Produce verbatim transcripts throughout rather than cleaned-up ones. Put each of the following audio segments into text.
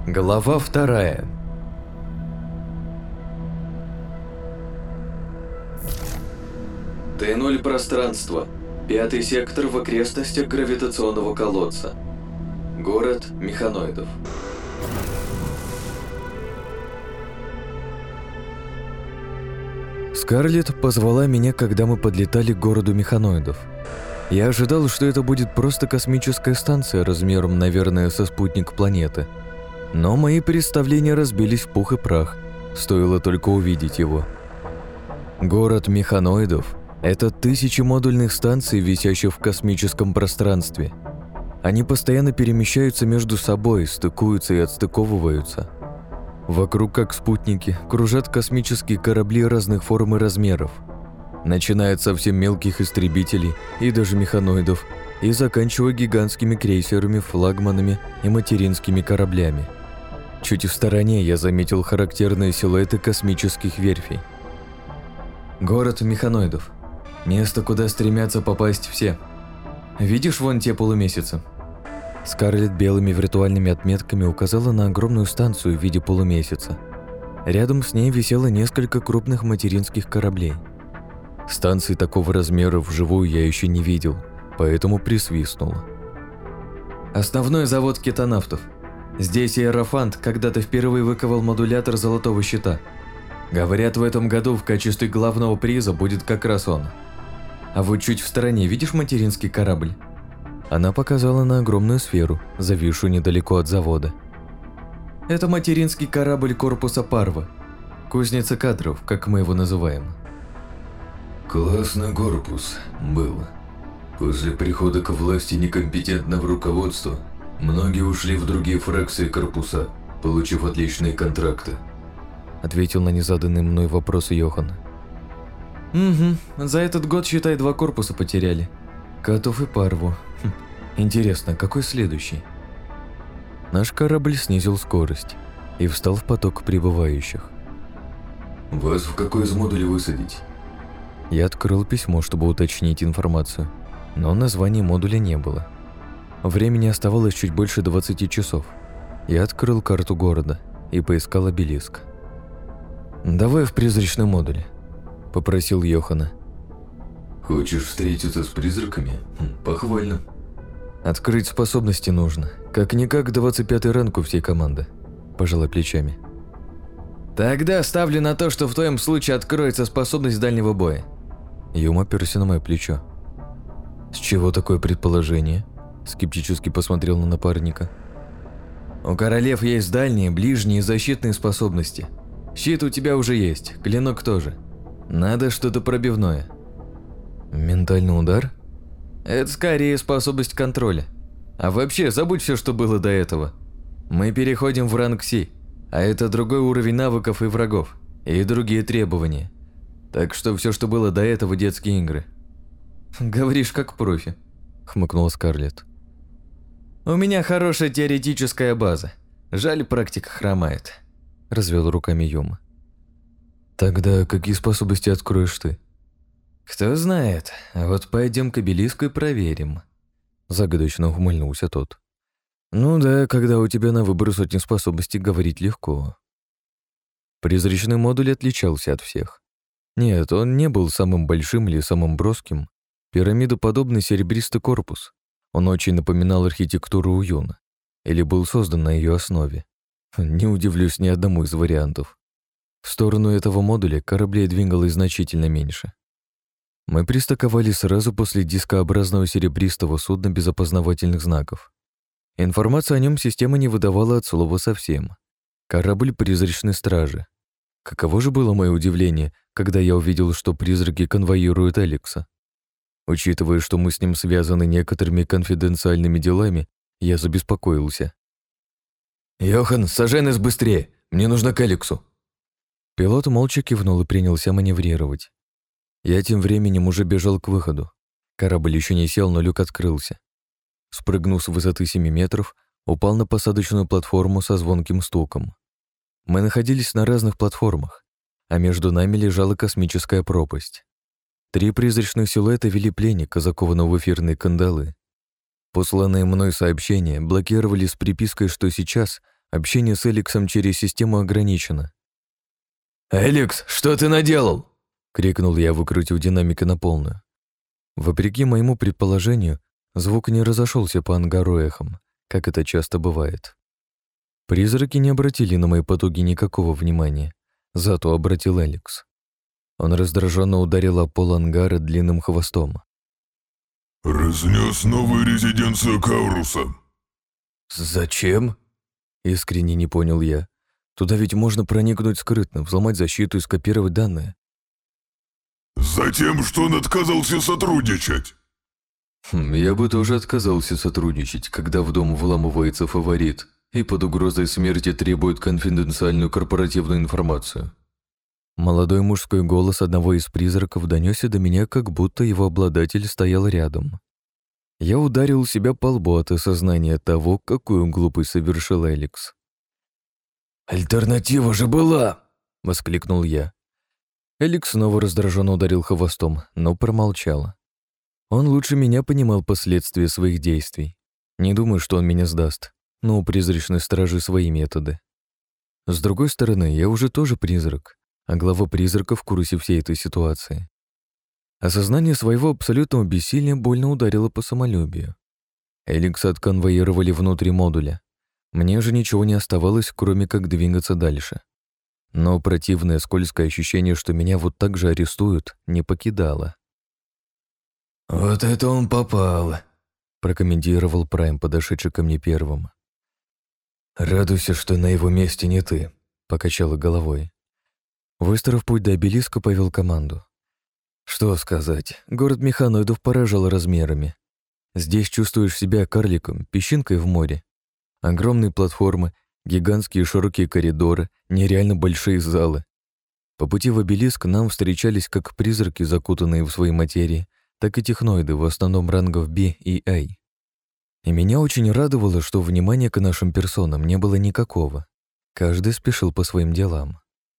Глава вторая. Т ноль пространство. Пятый сектор в окрестностях гравитационного колодца. Город механоидов. Скарлетт позвала меня, когда мы подлетали к городу механоидов. Я ожидал, что это будет просто космическая станция размером, наверное, со спутник планеты. Но мои представления разбились в пух и прах, стоило только увидеть его. Город механоидов – это тысячи модульных станций, висящих в космическом пространстве. Они постоянно перемещаются между собой, стыкуются и отстыковываются. Вокруг, как спутники, кружат космические корабли разных форм и размеров, начиная от совсем мелких истребителей и даже механоидов, и заканчивая гигантскими крейсерами, флагманами и материнскими кораблями. Чуть в стороне я заметил характерные силуэты космических верфей. Город механоидов. Место, куда стремятся попасть все. Видишь вон те полумесяцы? Скарлетт белыми виртуальными отметками указала на огромную станцию в виде полумесяца. Рядом с ней висело несколько крупных материнских кораблей. Станции такого размера вживую я еще не видел, поэтому присвистнул. Основной завод кетонавтов. Здесь Иерофант когда-то впервые выковал модулятор золотого щита. Говорят, в этом году в качестве главного приза будет как раз он. А вот чуть в стороне видишь материнский корабль? Она показала на огромную сферу, зависшую недалеко от завода. Это материнский корабль корпуса Парва. Кузница кадров, как мы его называем. Классный корпус был. После прихода к власти некомпетентного руководства многие ушли в другие фракции корпуса, получив отличные контракты. Ответил на незаданный мной вопрос Йохан. Угу, за этот год, считай, два корпуса потеряли. Котов и Парву. Хм. Интересно, какой следующий? Наш корабль снизил скорость и встал в поток прибывающих. Вас в какой из модулей высадить? Я открыл письмо, чтобы уточнить информацию, но названия модуля не было. Времени оставалось чуть больше двадцати часов. Я открыл карту города и поискал обелиск. «Давай в призрачном модуле», — попросил Йохана. «Хочешь встретиться с призраками? Хм, похвально». «Открыть способности нужно. Как-никак двадцать пятый ранг у всей команды», — пожала плечами. «Тогда ставлю на то, что в твоем случае откроется способность дальнего боя». Юм оперся на мое плечо. «С чего такое предположение?» — скептически посмотрел на напарника. «У королев есть дальние, ближние и защитные способности. Щит у тебя уже есть, клинок тоже. Надо что-то пробивное». «Ментальный удар?» «Это скорее способность контроля. А вообще, забудь все, что было до этого. Мы переходим в ранг Си, а это другой уровень навыков и врагов, и другие требования. Так что все, что было до этого, детские игры». «Говоришь, как профи», — хмыкнула Скарлетт. «У меня хорошая теоретическая база. Жаль, практика хромает», — развел руками Юма. «Тогда какие способности откроешь ты?» «Кто знает, а вот пойдем к обелиску и проверим», — загадочно ухмыльнулся тот. «Ну да, когда у тебя на выбор сотни способностей, говорить легко». Призрачный модуль отличался от всех. Нет, он не был самым большим или самым броским. Пирамидоподобный серебристый корпус. Он очень напоминал архитектуру Уюна, или был создан на ее основе. Не удивлюсь ни одному из вариантов. В сторону этого модуля кораблей двигалось значительно меньше. Мы пристыковали сразу после дискообразного серебристого судна без опознавательных знаков. Информацию о нем система не выдавала от слова совсем. Корабль призрачной стражи. Каково же было мое удивление, когда я увидел, что призраки конвоируют Алекса. Учитывая, что мы с ним связаны некоторыми конфиденциальными делами, я забеспокоился. «Йохан, сажай нас быстрее! Мне нужно к Алексу!» Пилот молча кивнул и принялся маневрировать. Я тем временем уже бежал к выходу. Корабль еще не сел, но люк открылся. Спрыгнув с высоты семи метров, упал на посадочную платформу со звонким стуком. Мы находились на разных платформах, а между нами лежала космическая пропасть. Три призрачных силуэта вели пленника, закованного в эфирные кандалы. Посланные мной сообщения блокировали с припиской, что сейчас Общение с Эликсом через систему ограничено. «Эликс, что ты наделал?» — крикнул я, выкрутив динамика на полную. Вопреки моему предположению, звук не разошелся по ангару эхом, как это часто бывает. Призраки не обратили на мои потуги никакого внимания, зато обратил Эликс. Он раздраженно ударил о пол ангара длинным хвостом. «Разнес новую резиденцию Кауруса». «Зачем?» — искренне не понял я. Туда ведь можно проникнуть скрытно, взломать защиту и скопировать данные. «Затем, что он отказался сотрудничать». Хм, я бы тоже отказался сотрудничать, когда в дом вламывается фаворит и под угрозой смерти требует конфиденциальную корпоративную информацию. Молодой мужской голос одного из призраков донесся до меня, как будто его обладатель стоял рядом. Я ударил себя по лбу от осознания того, какую глупость совершил Эликс. «Альтернатива же была!» — воскликнул я. Эликс снова раздраженно ударил хвостом, но промолчал. Он лучше меня понимал последствия своих действий. Не думаю, что он меня сдаст, но у призрачной стражи свои методы. С другой стороны, я уже тоже призрак, а глава призрака в курсе всей этой ситуации. Осознание своего абсолютного бессилия больно ударило по самолюбию. Эликса отконвоировали внутри модуля. Мне же ничего не оставалось, кроме как двигаться дальше. Но противное скользкое ощущение, что меня вот так же арестуют, не покидало. «Вот это он попал», — прокомментировал Прайм, подошедший ко мне первым. «Радуйся, что на его месте не ты», — покачала головой. Выстроив путь до обелиска, повел команду. Что сказать, город механоидов поражал размерами. Здесь чувствуешь себя карликом, песчинкой в море. Огромные платформы, гигантские широкие коридоры, нереально большие залы. По пути в обелиск нам встречались как призраки, закутанные в свои материи, так и техноиды, в основном рангов B и A. И меня очень радовало, что внимания к нашим персонам не было никакого. Каждый спешил по своим делам.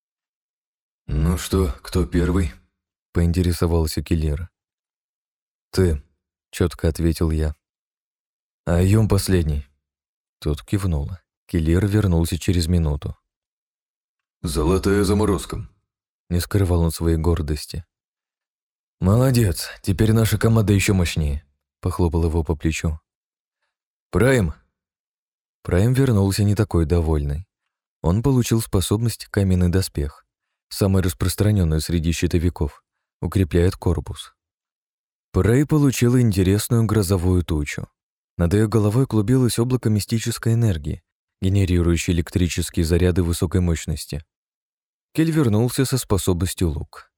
«Ну что, кто первый?» — поинтересовался Киллер. «Ты», — четко ответил я. «А Юм последний». Тот кивнул. Киллер вернулся через минуту. «Золотая заморозка», — не скрывал он своей гордости. «Молодец, теперь наша команда еще мощнее», — похлопал его по плечу. «Прайм!» Прайм вернулся не такой довольный. Он получил способность «Каменный доспех», самая распространенная среди щитовиков, укрепляет корпус. Прэй получила интересную грозовую тучу. Над ее головой клубилось облако мистической энергии, генерирующей электрические заряды высокой мощности. Кель вернулся со способностью лук.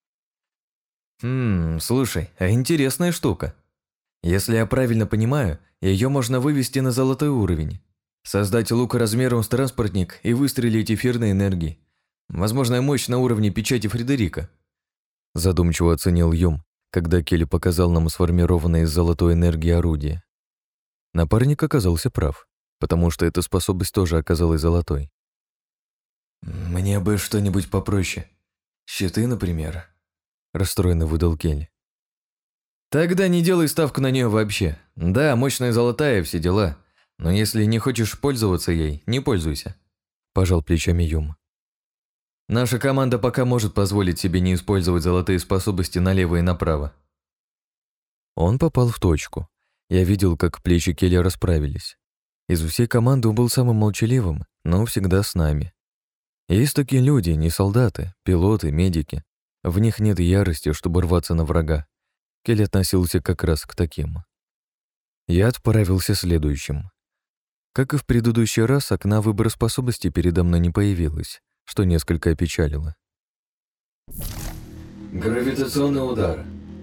«Хм, слушай, а интересная штука. Если я правильно понимаю, ее можно вывести на золотой уровень, создать лук размером с транспортник и выстрелить эфирной энергией. Возможная мощь на уровне печати Фредерика», — задумчиво оценил Юм, когда Келли показал нам сформированное из золотой энергии орудие. Напарник оказался прав, потому что эта способность тоже оказалась золотой. «Мне бы что-нибудь попроще. Щиты, например», — расстроенно выдал Келли. «Тогда не делай ставку на нее вообще. Да, мощная золотая, все дела. Но если не хочешь пользоваться ей, не пользуйся», — пожал плечами Юм. «Наша команда пока может позволить себе не использовать золотые способности налево и направо». Он попал в точку. Я видел, как плечи Келли расправились. Из всей команды он был самым молчаливым, но всегда с нами. Есть такие люди, не солдаты, пилоты, медики. В них нет ярости, чтобы рваться на врага. Келли относился как раз к таким. Я отправился следующим. Как и в предыдущий раз, окна выбора способностей передо мной не появилось, что несколько опечалило. Гравитационный удар.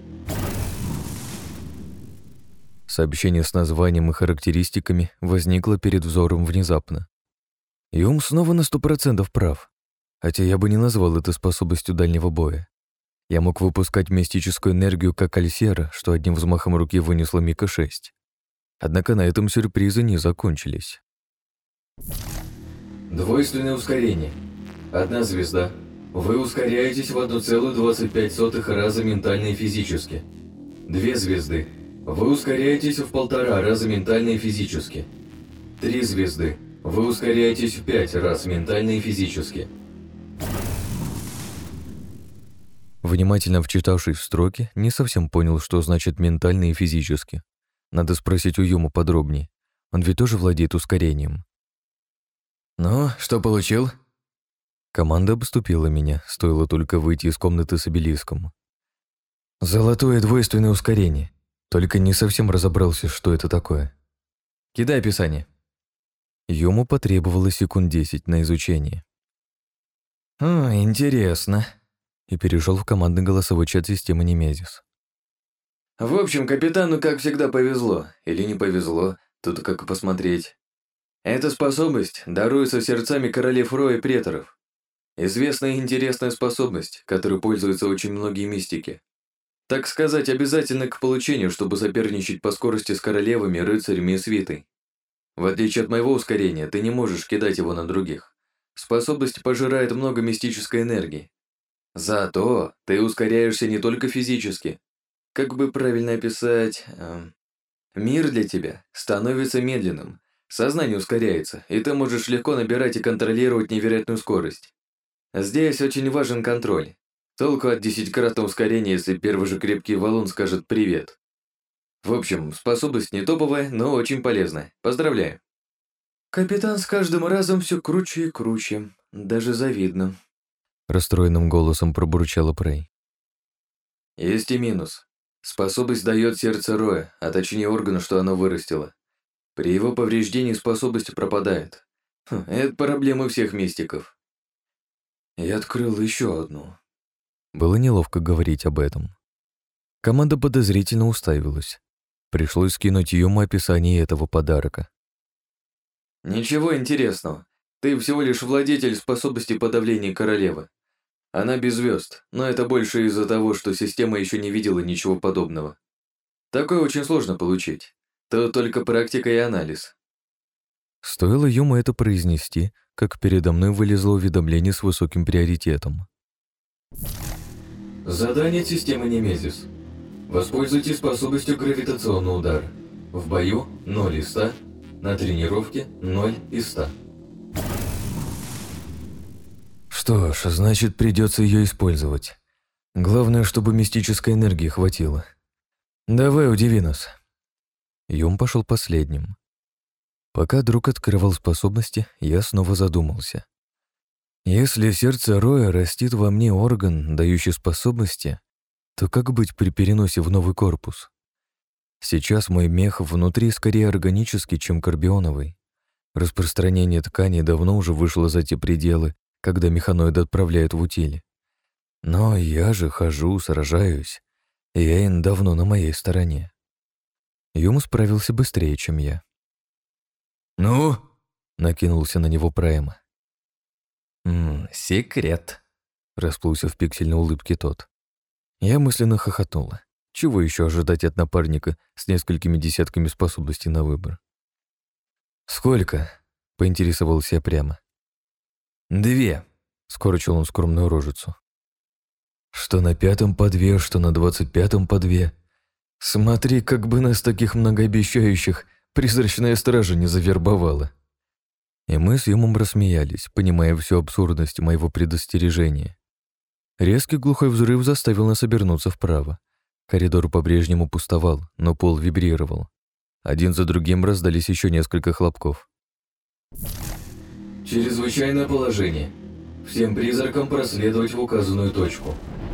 Сообщение с названием и характеристиками возникло перед взором внезапно. Юм снова на сто процентов прав, хотя я бы не назвал это способностью дальнего боя. Я мог выпускать мистическую энергию, как Альсера, что одним взмахом руки вынесла Мика шесть. Однако на этом сюрпризы не закончились. Двойственное ускорение. Одна звезда. Вы ускоряетесь в одна целая двадцать пять сотых раза ментально и физически. Две звезды. Вы ускоряетесь в полтора раза ментально и физически. Три звезды. Вы ускоряетесь в пять раз ментально и физически. Внимательно вчитавшись в строки, не совсем понял, что значит ментально и физически. Надо спросить у Юму подробнее. Он ведь тоже владеет ускорением. «Ну, что получил?» Команда обступила меня, стоило только выйти из комнаты с обелиском. Золотое двойственное ускорение. Только не совсем разобрался, что это такое. Кидай описание. Юму потребовалось секунд десять на изучение. «О, интересно», и перешел в командный голосовой чат системы Немезис. В общем, капитану, как всегда, повезло. Или не повезло, тут как посмотреть. Эта способность даруется сердцами королев Роя и преторов. Известная и интересная способность, которой пользуются очень многие мистики. Так сказать, обязательно к получению, чтобы соперничать по скорости с королевами, рыцарями и свитой. В отличие от моего ускорения, ты не можешь кидать его на других. Способность пожирает много мистической энергии. Зато ты ускоряешься не только физически. Как бы правильно описать... Э, мир для тебя становится медленным, сознание ускоряется, и ты можешь легко набирать и контролировать невероятную скорость. Здесь очень важен контроль. Толку от десятикратного ускорения, если первый же крепкий валун скажет «привет». В общем, способность не топовая, но очень полезная. Поздравляю. Капитан с каждым разом все круче и круче. Даже завидно. Расстроенным голосом пробурчала Прей. Есть и минус. Способность дает сердце Роя, а точнее органу, что оно вырастило. При его повреждении способность пропадает. Хм, это проблема всех мистиков. Я открыл еще одну. Было неловко говорить об этом. Команда подозрительно уставилась. Пришлось скинуть Юму описание этого подарка. Ничего интересного. Ты всего лишь владетель способности подавления королевы. Она без звезд, но это больше из-за того, что система еще не видела ничего подобного. Такое очень сложно получить. То только практика и анализ. Стоило Юму это произнести, как передо мной вылезло уведомление с высоким приоритетом. Задание системы Немезис. Воспользуйтесь способностью гравитационного удара. В бою ноль из ста, на тренировке ноль из ста. Что ж, значит, придется ее использовать. Главное, чтобы мистической энергии хватило. Давай, удиви нас. Юм пошел последним. Пока друг открывал способности, я снова задумался. Если сердце Роя растит во мне орган, дающий способности, то как быть при переносе в новый корпус? Сейчас мой мех внутри скорее органический, чем карбионовый. Распространение тканей давно уже вышло за те пределы, когда механоиды отправляют в утиль. Но я же хожу, сражаюсь, и Эйн давно на моей стороне. Юм справился быстрее, чем я. «Ну?» — накинулся на него Прайм. «Ммм, секрет», — расплылся в пиксельной улыбке тот. Я мысленно хохотнула. Чего еще ожидать от напарника с несколькими десятками способностей на выбор? «Сколько?» — поинтересовался я прямо. «Две», — скорчил он скромную рожицу. «Что на пятом по две, что на двадцать пятом по две. Смотри, как бы нас таких многообещающих призрачная стража не завербовала». И мы с Юмом рассмеялись, понимая всю абсурдность моего предостережения. Резкий глухой взрыв заставил нас обернуться вправо. Коридор по-прежнему пустовал, но пол вибрировал. Один за другим раздались еще несколько хлопков. «Чрезвычайное положение. Всем призракам проследовать в указанную точку.